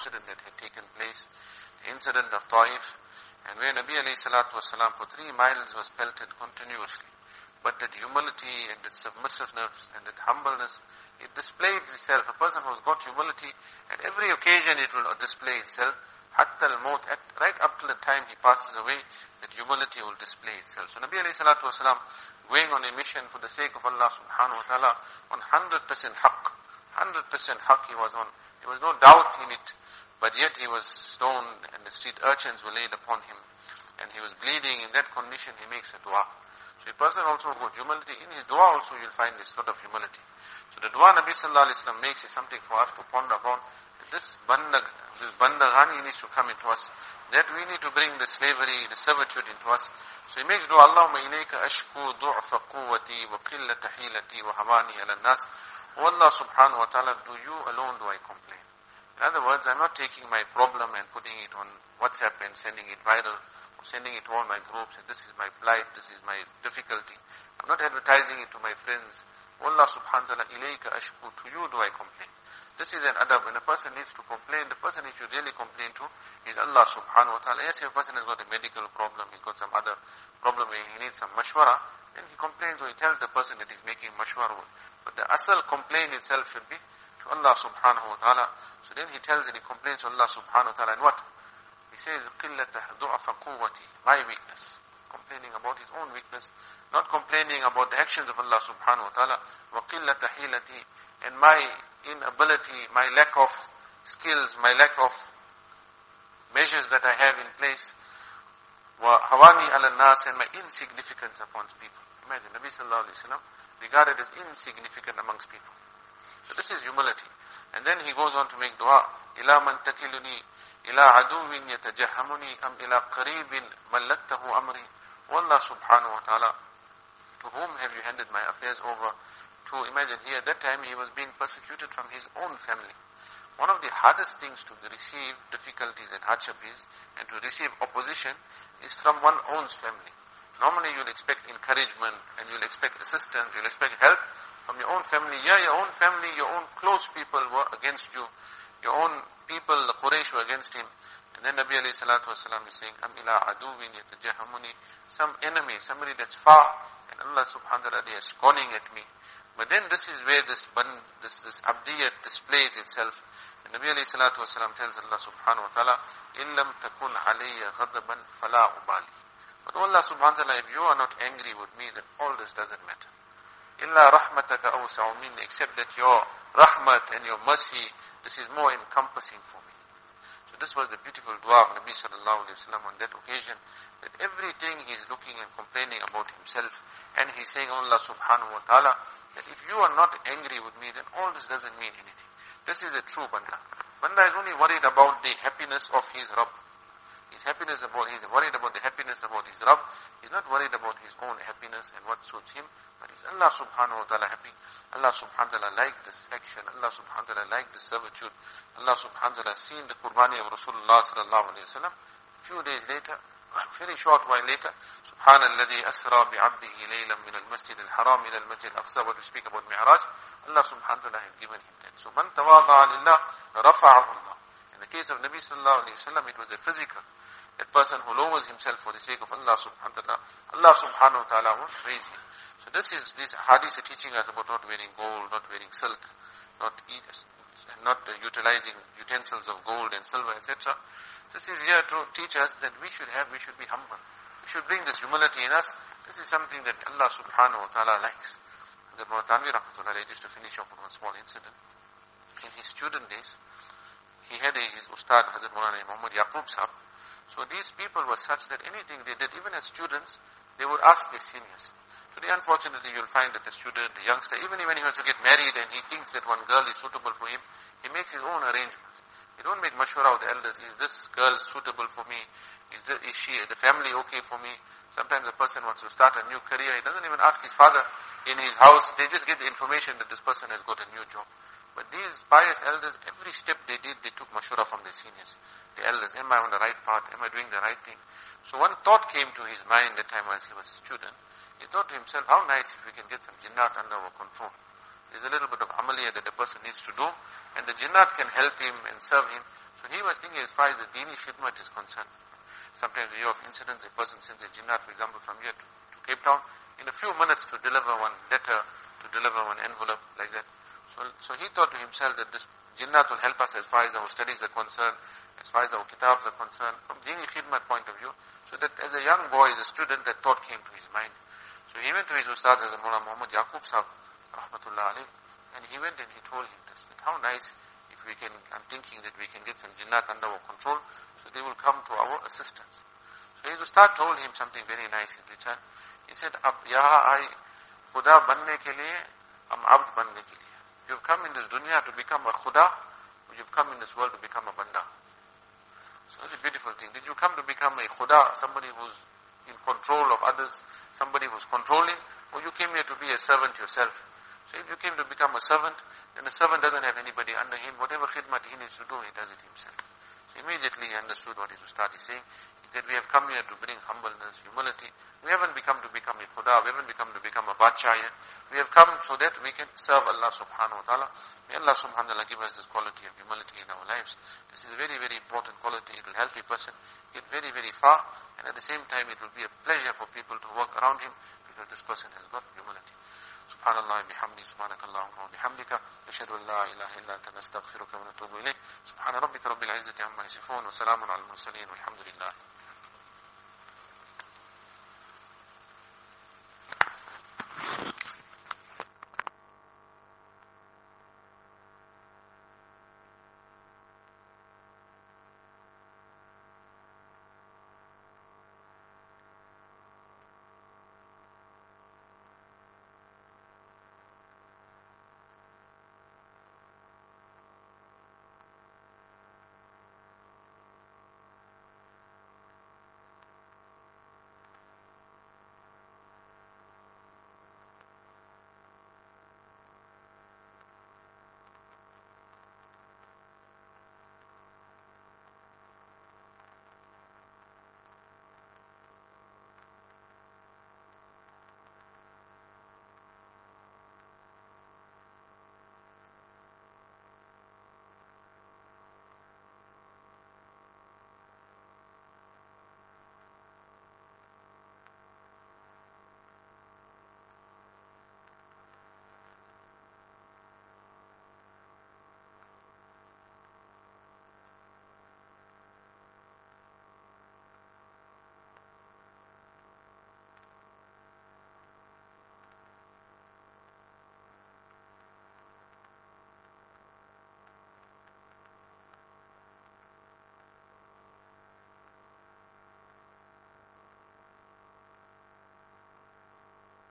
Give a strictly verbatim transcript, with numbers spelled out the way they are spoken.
incident that had taken place, the incident of Taif, and where Nabi alayhi salatu wasalam for three miles was pelted continuously. But that humility and that submissiveness and that humbleness, it displayed itself. A person who's got humility, at every occasion it will display itself. Hatta al-maut, right up to the time he passes away, that humility will display itself. So Nabi alayhi salatu wasalam, going on a mission for the sake of Allah subhanahu wa ta'ala, on one hundred percent haqq, one hundred percent haqq he was on. There was no doubt in it. But yet he was stoned and the street urchins were laid upon him. And he was bleeding. In that condition he makes a dua. So a person also with humility, in his dua also you'll find this sort of humility. So the dua Nabi sallallahu alayhi wa sallam makes is something for us to ponder upon. This banda, this bandagani needs to come into us. That we need to bring the slavery, the servitude into us. So he makes dua, Allahumma ilayka ashku du'fa quwwati wa qillata hilati wa hamani ala nas. O Allah subhanahu wa ta'ala, do you alone do I complain. In other words, I'm not taking my problem and putting it on WhatsApp and sending it viral, or sending it to all my groups, and this is my plight, this is my difficulty. I'm not advertising it to my friends. O Allah subhanahu wa ta'ala, ilayka ashku, to you do I complain. This is an adab. When a person needs to complain, the person he should really complain to is Allah subhanahu wa ta'ala. Yes, if a person has got a medical problem, he's got some other problem where he needs some mashwara, then he complains or he tells the person that he's making mashwara. But the asal complaint itself should be to Allah subhanahu wa ta'ala. So then he tells and he complains to Allah subhanahu wa ta'ala. And what? He says, قِلَّةَ ضُعْفَ قُوَّتِي, my weakness. Complaining about his own weakness. Not complaining about the actions of Allah subhanahu wa ta'ala. وَقِلَّةَ حِيلَتِي, and my inability, my lack of skills, my lack of measures that I have in place. وَهَوَانِي عَلَى النَّاسِ, and my insignificance upon people. Imagine, Nabi sallallahu alayhi wa sallam regarded as insignificant amongst people. So this is humility. And then he goes on to make dua. إِلَى مَنْ تَكِلُنِي إِلَى عَدُوٍ يَتَجَهَّمُنِي أَمْ إِلَى قَرِيبٍ مَلَّكْتَهُ أَمْرِي. O Allah subhanahu wa ta'ala, to whom have you handed my affairs over? To imagine here, at that time he was being persecuted from his own family. One of the hardest things to receive difficulties and hardship is, and to receive opposition, is from one's own family. Normally you'll expect encouragement, and you'll expect assistance, you'll expect help from your own family. Yeah, your own family, your own close people were against you. Your own people, the Quraysh, were against him. And then Nabi alayhi salatu wasalam is saying, Am ila aduwin yatajahamuni, some enemy, somebody that's far, and Allah subhanahu wa ta'ala, they are scorning at me. But then this is where this this this abdiyat displays itself. And Nabi alayhi salatu wasalam tells Allah subhanahu wa ta'ala, إِلَّمْ تَكُنْ عَلَيَّ غَضَبًا فَلَا أُبَالِي. But Allah subhanahu wa ta'ala, if you are not angry with me, then all this doesn't matter. إِلَّا رَحْمَتَكَ أَوْسَعُ مِنِّي, except that your rahmat and your mercy, this is more encompassing for me. So this was the beautiful dua of Nabi sallallahu alayhi wa sallam on that occasion, that everything he's looking and complaining about himself, and he's saying, Allah subhanahu wa ta'ala, that if you are not angry with me, then all this doesn't mean anything. This is a true banda. Banda is only worried about the happiness of his Rabb. His happiness about, he's worried about the happiness about his Rabb. He's not worried about his own happiness and what suits him, but is Allah subhanahu wa ta'ala happy? Allah subhanahu wa ta'ala liked this action. Allah subhanahu wa ta'ala liked this servitude. Allah subhanahu wa ta'ala seen the Qurbani of Rasulullah sallallahu alayhi wa sallam. A few days later, very short while later, سبحان الذي أسرى بعبده ليلا من المسجد الحرام إلى المسجد الأقصى. When we speak about Mi'raj, Allah subhanahu wa ta'ala has given him that. So, من تواضع لله رفعه الله. In the case of Nabi sallallahu alayhi wa sallam, it was a physical. That person who lowers himself for the sake of Allah subhanahu wa ta'ala, Allah subhanahu wa ta'ala will raise him. So this is, these hadiths are teaching us about not wearing gold, not wearing silk, not eat, not uh, utilizing utensils of gold and silver, et cetera. This is here to teach us that we should have, we should be humble. We should bring this humility in us. This is something that Allah subhanahu wa ta'ala likes. Hazrat Maulana Tanvi rahmatullah, just to finish off with one small incident. In his student days, he had a, his ustad, Hazrat Maulana Muhammad Yaqub Sahab. So these people were such that anything they did, even as students, they would ask their seniors. Today, unfortunately, you'll find that the student, the youngster, even when he wants to get married and he thinks that one girl is suitable for him, he makes his own arrangements. He don't make mashwara with the elders. Is this girl suitable for me? Is, this, is she, the family okay for me? Sometimes a person wants to start a new career. He doesn't even ask his father in his house. They just get the information that this person has got a new job. But these pious elders, every step they did, they took mashwara from their seniors. The elders, am I on the right path? Am I doing the right thing? So one thought came to his mind that time as he was a student. He thought to himself, how nice if we can get some jinnat under our control. There's a little bit of amaliyah that the person needs to do, and the jinnat can help him and serve him. So he was thinking as far as the dini khidmat is concerned. Sometimes we hear of incidents, a person sends a jinnat, for example, from here to, to Cape Town, in a few minutes to deliver one letter, to deliver one envelope, like that. So, so he thought to himself that this jinnat will help us as far as our studies are concerned, as far as our kitabs are concerned, from dini khidmat point of view. So that as a young boy, as a student, that thought came to his mind. So he went to his Ustad, as Mullah Muhammad Yaqub Sahib, rahmatullah alayh, and he went and he told him this, that how nice if we can, I'm thinking that we can get some jinnat under our control, so they will come to our assistance. So his Ustad told him something very nice in return. He said, Ab yaha ai khuda banne ke liye, am abd banne ke liye. You've come in this dunya to become a khuda, or you've come in this world to become a banda. So it's a beautiful thing. Did you come to become a khuda, somebody who's in control of others, somebody who's controlling, or you came here to be a servant yourself? So if you came to become a servant, then the servant doesn't have anybody under him. Whatever khidmat he needs to do, he does it himself. So immediately he understood what his Ustad is saying. He said, we have come here to bring humbleness, humility. We haven't become to become a khuda, we haven't become to become a badshah yet. We have come so that we can serve Allah subhanahu wa ta'ala. May Allah subhanahu wa ta'ala give us this quality of humility in our lives. This is a very, very important quality. It will help a person get very, very far, and at the same time it will be a pleasure for people to work around him, because this person has got humility. Subhanallah bihamdi, subhanakallahumma wa bihamdika, ashhadu an la ilaha illa anta nastaghfiruka wa natubu ilayk. Subhana rabbika rabbil izzati amma yasifun, wa salamun ala al mursaleen, walhamdulillah.